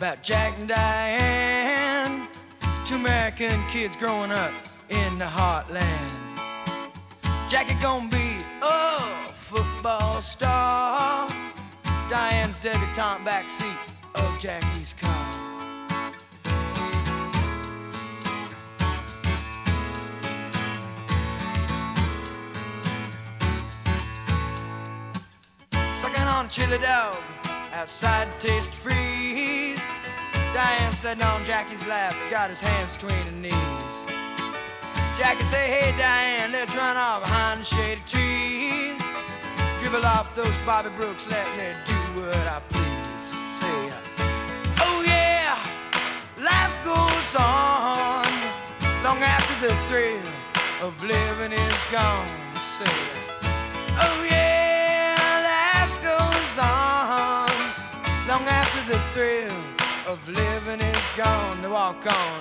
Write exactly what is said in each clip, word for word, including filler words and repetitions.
about Jack and Diane, two American kids growing up in the heartland. Jackie gonna be a football star, Diane's debutante backseat of Jackie's car. Sucking on chili dog outside to taste freeze, Diane sitting on Jackie's lap, got his hands between her knees. Jackie say, hey Diane, let's run off behind the shady trees, dribble off those Bobby Brooks, let me do what I please. Say, oh yeah, life goes on long after the thrill of living is gone. Say, oh yeah, life goes on long after the thrill of living is gone. To walk on.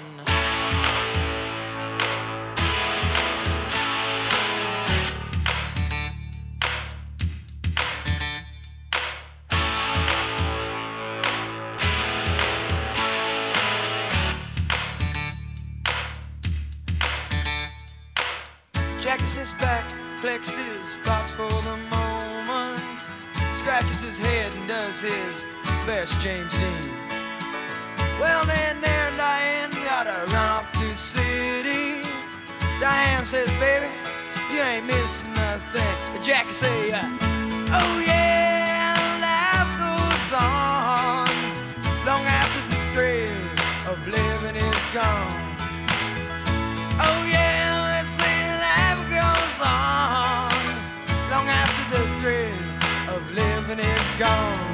Jackie sits back, collects his thoughts for the moment, scratches his head and does his best James Dean. Well, then there and Diane gotta run off to the city. Diane says, baby, you ain't missing nothing. But Jackie say, uh, oh yeah, life goes on long after the thrill of living is gone. Oh yeah, they say life goes on long after the thrill of living is gone.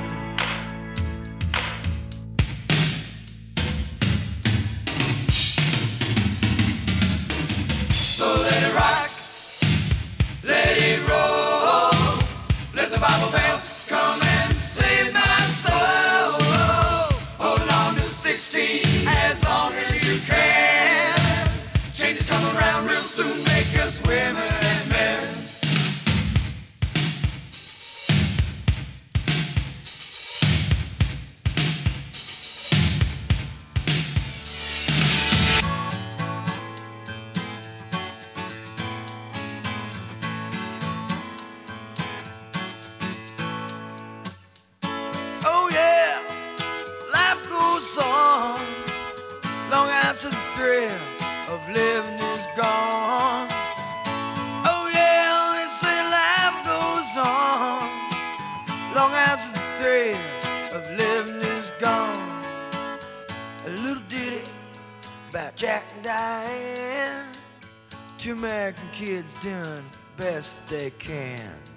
So let it rock, let it roll, let the Bible bell come and save my soul. Hold on to sixteen as long as you can. Changes come around real soon, make us women and men. Oh yeah, life goes on long after the thrill of living is gone. Oh yeah, they say life goes on long after the thrill of living is gone. A little ditty about Jack and Diane, two American kids doing best they can.